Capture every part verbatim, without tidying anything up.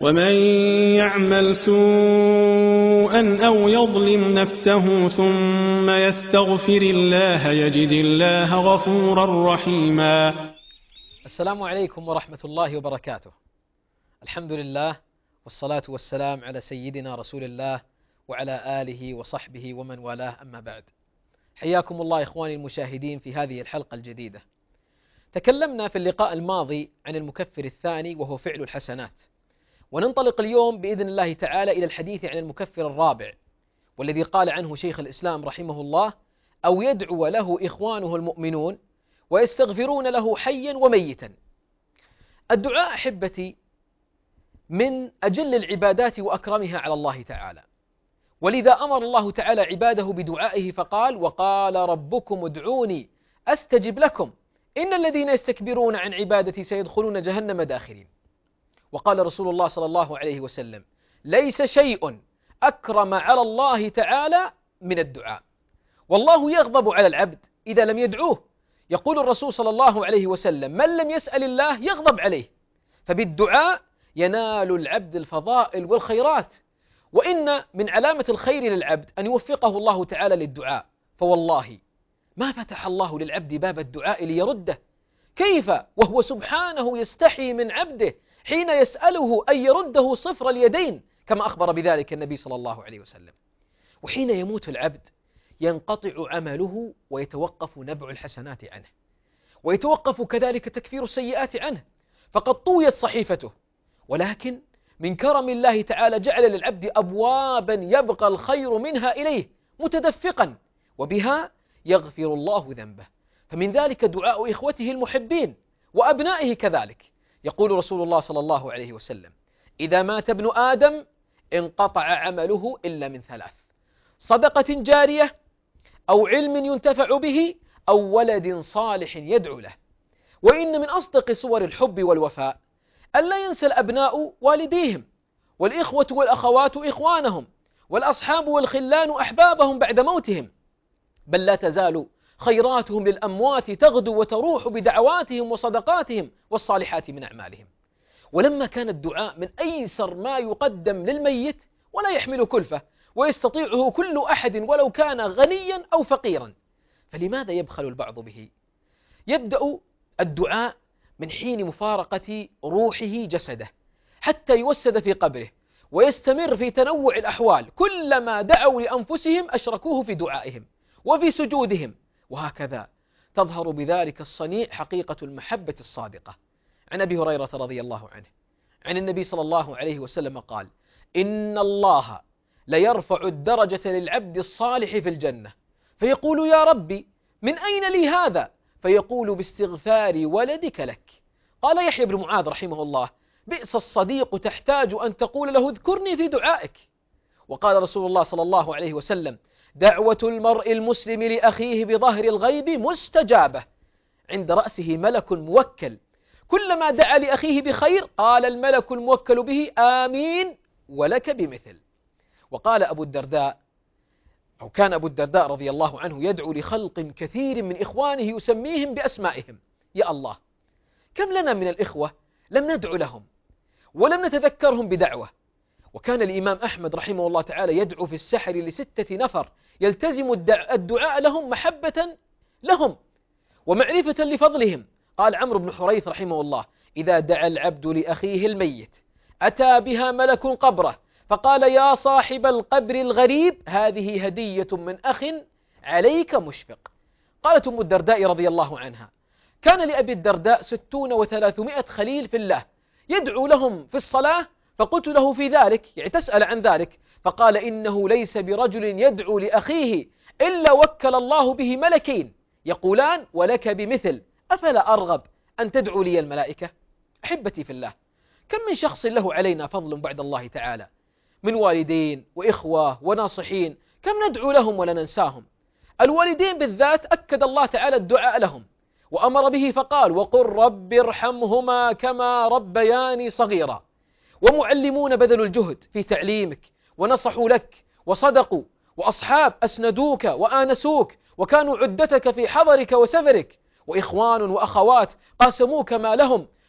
ومن يعمل سوءا أو يظلم نفسه ثم يستغفر الله يجد الله غفورا رحيما. السلام عليكم ورحمة الله وبركاته. الحمد لله والصلاة والسلام على سيدنا رسول الله وعلى آله وصحبه ومن والاه، أما بعد. حياكم الله إخواني المشاهدين في هذه الحلقة الجديدة. تكلمنا في اللقاء الماضي عن المكفر الثاني وهو فعل الحسنات، وننطلق اليوم بإذن الله تعالى إلى الحديث عن المكفر الرابع، والذي قال عنه شيخ الإسلام رحمه الله: أو يدعو له إخوانه المؤمنون ويستغفرون له حيا وميتا. الدعاء أحبتي من أجل العبادات وأكرمها على الله تعالى، ولذا أمر الله تعالى عباده بدعائه فقال: وقال ربكم ادعوني أستجب لكم إن الذين يستكبرون عن عبادتي سيدخلون جهنم داخرين. وقال رسول الله صلى الله عليه وسلم: ليس شيء أكرم على الله تعالى من الدعاء، والله يغضب على العبد إذا لم يدعوه. يقول الرسول صلى الله عليه وسلم: من لم يسأل الله يغضب عليه. فبالدعاء ينال العبد الفضائل والخيرات، وإن من علامة الخير للعبد أن يوفقه الله تعالى للدعاء، فوالله ما فتح الله للعبد باب الدعاء ليرده، كيف وهو سبحانه يستحي من عبده حين يسأله أن يرده صفر اليدين، كما أخبر بذلك النبي صلى الله عليه وسلم. وحين يموت العبد ينقطع عمله ويتوقف نبع الحسنات عنه، ويتوقف كذلك تكفير السيئات عنه، فقد طويت صحيفته. ولكن من كرم الله تعالى جعل للعبد أبوابا يبقى الخير منها إليه متدفقا، وبها يغفر الله ذنبه. فمن ذلك دعاء إخوته المحبين وأبنائه كذلك. يقول رسول الله صلى الله عليه وسلم: إذا مات ابن آدم انقطع عمله إلا من ثلاث: صدقة جارية، أو علم ينتفع به، أو ولد صالح يدعو له. وإن من أصدق صور الحب والوفاء ألا ينسى الأبناء والديهم، والإخوة والأخوات إخوانهم، والأصحاب والخلان أحبابهم بعد موتهم، بل لا تزال خيراتهم للأموات تغدو وتروح بدعواتهم وصدقاتهم والصالحات من أعمالهم. ولما كان الدعاء من أيسر ما يقدم للميت ولا يحمل كلفة ويستطيعه كل أحد ولو كان غنيا أو فقيرا، فلماذا يبخل البعض به؟ يبدأ الدعاء من حين مفارقة روحه جسده حتى يوسد في قبره، ويستمر في تنوع الأحوال. كلما دعوا لأنفسهم أشركوه في دعائهم وفي سجودهم، وهكذا تظهر بذلك الصنيع حقيقة المحبة الصادقة. عن أبي هريرة رضي الله عنه عن النبي صلى الله عليه وسلم قال: إن الله ليرفع الدرجة للعبد الصالح في الجنة، فيقول: يا ربي من أين لي هذا؟ فيقول: باستغفار ولدك لك. قال يحيى بن معاذ رحمه الله: بئس الصديق تحتاج أن تقول له اذكرني في دعائك. وقال رسول الله صلى الله عليه وسلم: دعوة المرء المسلم لأخيه بظهر الغيب مستجابة، عند رأسه ملك موكل، كلما دعا لأخيه بخير قال الملك الموكل به: آمين ولك بمثل. وقال أبو الدرداء، أو كان أبو الدرداء رضي الله عنه يدعو لخلق كثير من إخوانه يسميهم بأسمائهم: يا الله كم لنا من الإخوة لم ندعو لهم ولم نتذكرهم بدعوة. وكان الإمام أحمد رحمه الله تعالى يدعو في السحر لستة نفر يلتزم الدعاء لهم محبة لهم ومعرفة لفضلهم. قال عمرو بن حريث رحمه الله: إذا دعا العبد لأخيه الميت أتى بها ملك قبره فقال: يا صاحب القبر الغريب هذه هدية من أخ عليك مشفق. قالت أم الدرداء رضي الله عنها: كان لأبي الدرداء ستون وثلاثمائة خليل في الله يدعو لهم في الصلاة، فقلت له في ذلك، يعني تسأل عن ذلك، فقال: إنه ليس برجل يدعو لأخيه إلا وكل الله به ملكين يقولان ولك بمثل، أفلا أرغب أن تدعو لي الملائكة؟ أحبتي في الله، كم من شخص له علينا فضل بعد الله تعالى من والدين وإخوة وناصحين، كم ندعو لهم ولا ننساهم. الوالدين بالذات أكد الله تعالى الدعاء لهم وأمر به فقال: وقل رب ارحمهما كما ربياني صغيرا. ومعلمون بذلوا الجهد في تعليمك ونصحوا لك وصدقوا، وأصحاب أسندوك وآنسوك وكانوا عدتك في حضرك وسفرك، وإخوان وأخوات قاسموك ما لهم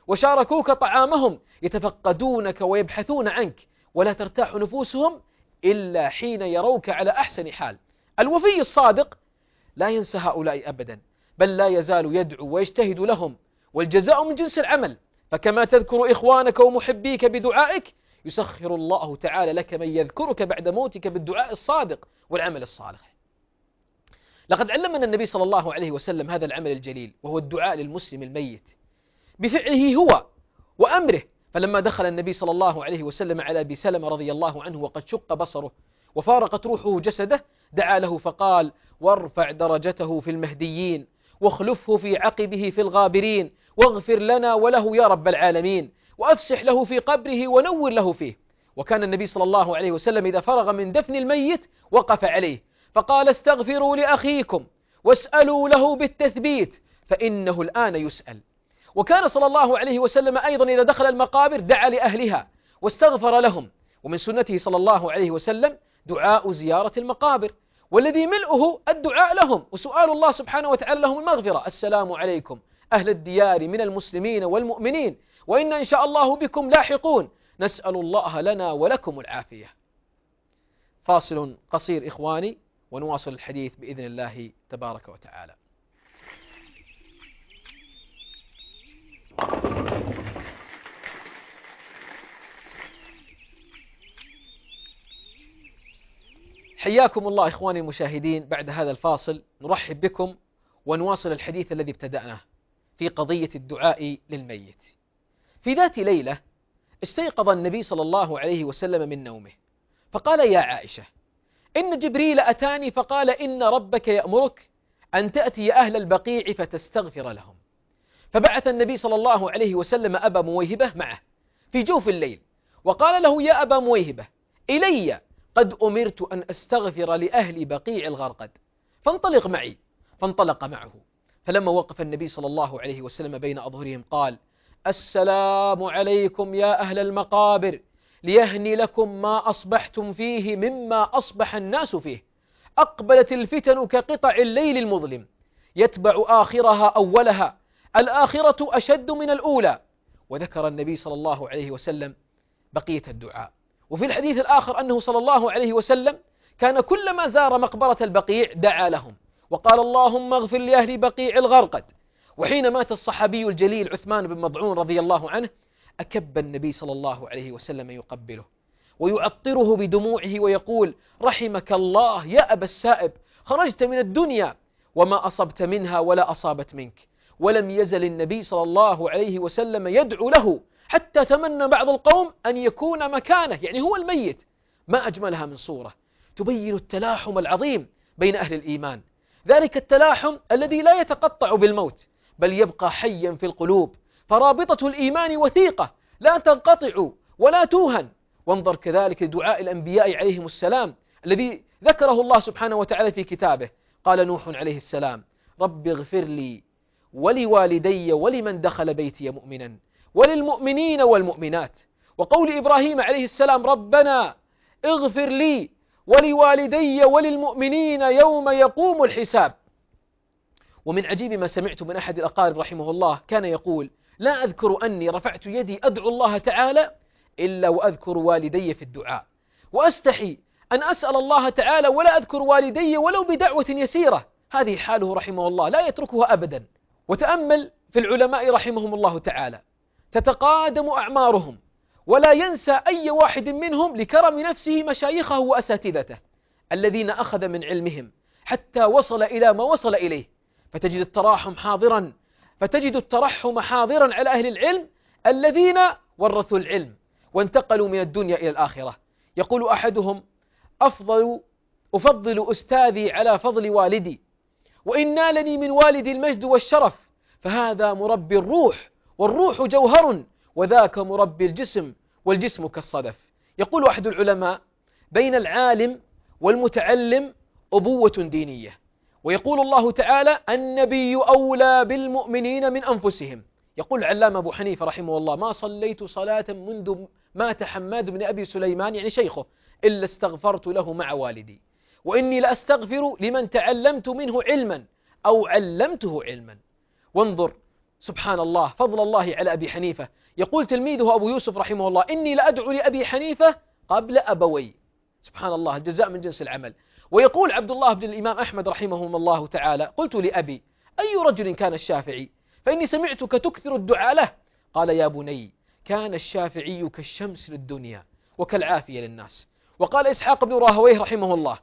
وشاركوك طعامهم يتفقدونك ويبحثون عنك، ولا ترتاح نفوسهم إلا حين يروك على أحسن حال. الوفي الصادق لا ينسى هؤلاء أبدا، بل لا يزال يدعو ويجتهد لهم، والجزاء من جنس العمل. فكما تذكر إخوانك ومحبيك بدعائك، يسخر الله تعالى لك من يذكرك بعد موتك بالدعاء الصادق والعمل الصالح. لقد علمنا النبي صلى الله عليه وسلم هذا العمل الجليل، وهو الدعاء للمسلم الميت بفعله هو وأمره. فلما دخل النبي صلى الله عليه وسلم على أبي سلمة رضي الله عنه وقد شق بصره وفارقت روحه جسده، دعا له فقال: وارفع درجته في المهديين، واخلفه في عقبه في الغابرين، واغفر لنا وله يا رب العالمين، وأفسح له في قبره ونور له فيه. وكان النبي صلى الله عليه وسلم إذا فرغ من دفن الميت وقف عليه فقال: استغفروا لأخيكم واسألوا له بالتثبيت فإنه الآن يسأل. وكان صلى الله عليه وسلم أيضا إذا دخل المقابر دعا لأهلها واستغفر لهم. ومن سنته صلى الله عليه وسلم دعاء زيارة المقابر، والذي ملؤه الدعاء لهم وسؤال الله سبحانه وتعالى لهم المغفرة: السلام عليكم أهل الديار من المسلمين والمؤمنين، وإن إن شاء الله بكم لاحقون، نسأل الله لنا ولكم العافية. فاصل قصير إخواني، ونواصل الحديث بإذن الله تبارك وتعالى. حياكم الله إخواني المشاهدين. بعد هذا الفاصل نرحب بكم ونواصل الحديث الذي ابتدأناه في قضية الدعاء للميت. في ذات ليلة استيقظ النبي صلى الله عليه وسلم من نومه فقال: يا عائشة، إن جبريل أتاني فقال إن ربك يأمرك أن تأتي أهل البقيع فتستغفر لهم. فبعث النبي صلى الله عليه وسلم أبا مويهبة معه في جوف الليل وقال له: يا أبا مويهبة، إلي قد أمرت أن أستغفر لأهل بقيع الغرقد، فانطلق معي. فانطلق معه، فلما وقف النبي صلى الله عليه وسلم بين أظهرهم قال: السلام عليكم يا أهل المقابر، ليهني لكم ما أصبحتم فيه مما أصبح الناس فيه. أقبلت الفتن كقطع الليل المظلم، يتبع آخرها أولها، الآخرة أشد من الأولى. وذكر النبي صلى الله عليه وسلم بقية الدعاء. وفي الحديث الآخر أنه صلى الله عليه وسلم كان كلما زار مقبرة البقيع دعا لهم وقال: اللهم اغفر لأهل بقيع الغرقد. وحين مات الصحابي الجليل عثمان بن مضعون رضي الله عنه، أكب النبي صلى الله عليه وسلم يقبله ويعطره بدموعه ويقول: رحمك الله يا أبا السائب، خرجت من الدنيا وما أصبت منها ولا أصابت منك. ولم يزل النبي صلى الله عليه وسلم يدعو له حتى تمنى بعض القوم أن يكون مكانه، يعني هو الميت. ما أجملها من صورة تبين التلاحم العظيم بين أهل الإيمان، ذلك التلاحم الذي لا يتقطع بالموت بل يبقى حيا في القلوب، فرابطة الإيمان وثيقة لا تنقطع ولا توهن. وانظر كذلك لدعاء الأنبياء عليهم السلام الذي ذكره الله سبحانه وتعالى في كتابه. قال نوح عليه السلام: رب اغفر لي ولوالدي ولمن دخل بيتي مؤمنا وللمؤمنين والمؤمنات. وقول إبراهيم عليه السلام: ربنا اغفر لي ولوالدي وللمؤمنين يوم يقوم الحساب. ومن عجيب ما سمعت من أحد الأقارب رحمه الله كان يقول: لا أذكر أني رفعت يدي أدعو الله تعالى إلا وأذكر والدي في الدعاء، وأستحي أن أسأل الله تعالى ولا أذكر والدي ولو بدعوة يسيرة. هذه حاله رحمه الله، لا يتركها أبدا. وتأمل في العلماء رحمهم الله تعالى، تتقادم أعمارهم ولا ينسى أي واحد منهم لكرم نفسه مشايخه وأساتذته الذين أخذ من علمهم حتى وصل إلى ما وصل إليه. فتجد التراحم حاضرا فتجد الترحم حاضرا على أهل العلم الذين ورثوا العلم وانتقلوا من الدنيا إلى الآخرة. يقول أحدهم: أفضل أفضل أستاذي على فضل والدي، وإن نالني من والدي المجد والشرف، فهذا مربي الروح، والروح جوهر، وذاك مربي الجسم، والجسم كالصدف. يقول أحد العلماء: بين العالم والمتعلم أبوة دينية. ويقول الله تعالى: النبي أولى بالمؤمنين من أنفسهم. يقول العلامة أبو حنيفة رحمه الله: ما صليت صلاة منذ مات حماد بن أبي سليمان، يعني شيخه، إلا استغفرت له مع والدي، وإني لأستغفر لمن تعلمت منه علما أو علمته علما. وانظر سبحان الله، فضل الله على أبي حنيفة. يقول تلميذه أبو يوسف رحمه الله: إني لأدعو لأبي حنيفة قبل أبوي. سبحان الله، الجزاء من جنس العمل. ويقول عبد الله بن الإمام أحمد رحمه الله تعالى: قلت لأبي: أي رجل كان الشافعي؟ فإني سمعتك تكثر الدعاء له. قال: يا بني، كان الشافعي كالشمس للدنيا وكالعافية للناس. وقال إسحاق بن راهويه رحمه الله: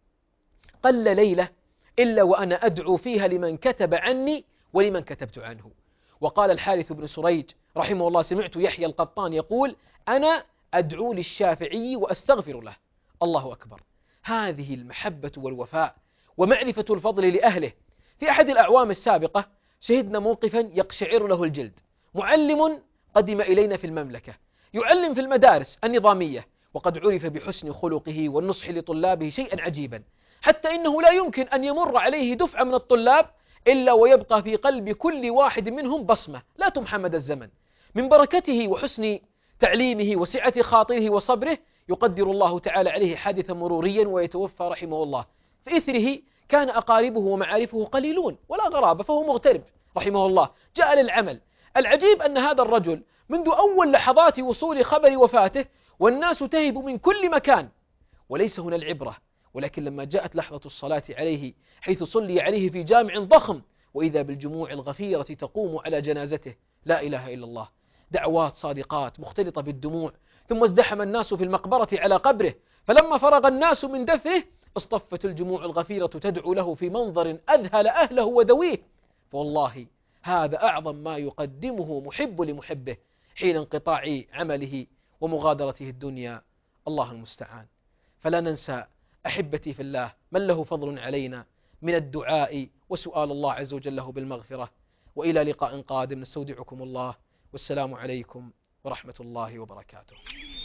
قل ليلة إلا وأنا أدعو فيها لمن كتب عني ولمن كتبت عنه. وقال الحارث بن سريج رحمه الله: سمعت يحيى القطان يقول: أنا أدعو للشافعي وأستغفر له. الله أكبر. هذه المحبة والوفاء ومعرفة الفضل لأهله. في أحد الأعوام السابقة شهدنا موقفا يقشعر له الجلد. معلم قدم إلينا في المملكة يعلم في المدارس النظامية، وقد عرف بحسن خلقه والنصح لطلابه شيئا عجيبا، حتى إنه لا يمكن أن يمر عليه دفعة من الطلاب إلا ويبقى في قلب كل واحد منهم بصمة لا تمحى مدى الزمن. من بركته وحسن تعليمه وسعة خاطره وصبره يقدر الله تعالى عليه حادثا مروريا ويتوفى رحمه الله. في إثره كان أقاربه ومعارفه قليلون ولا غرابة، فهو مغترب رحمه الله، جاء للعمل. العجيب أن هذا الرجل منذ أول لحظات وصول خبر وفاته والناس تهب من كل مكان، وليس هنا العبرة، ولكن لما جاءت لحظة الصلاة عليه حيث صلي عليه في جامع ضخم وإذا بالجموع الغفيرة تقوم على جنازته، لا إله إلا الله، دعوات صادقات مختلطة بالدموع. ثم ازدحم الناس في المقبرة على قبره، فلما فرغ الناس من دفنه اصطفت الجموع الغفيرة تدعو له في منظر أذهل أهله وذويه. فوالله هذا أعظم ما يقدمه محب لمحبه حين انقطاع عمله ومغادرته الدنيا. الله المستعان. فلا ننسى أحبتي في الله من له فضل علينا من الدعاء وسؤال الله عز وجل له بالمغفرة. وإلى لقاء قادم نستودعكم الله، والسلام عليكم ورحمة الله وبركاته.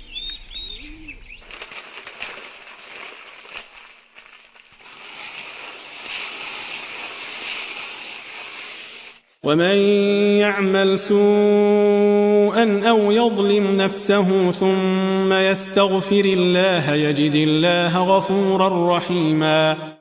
ومن يعمل سوءا أو يظلم نفسه ثم يستغفر الله يجد الله غفورا رحيما.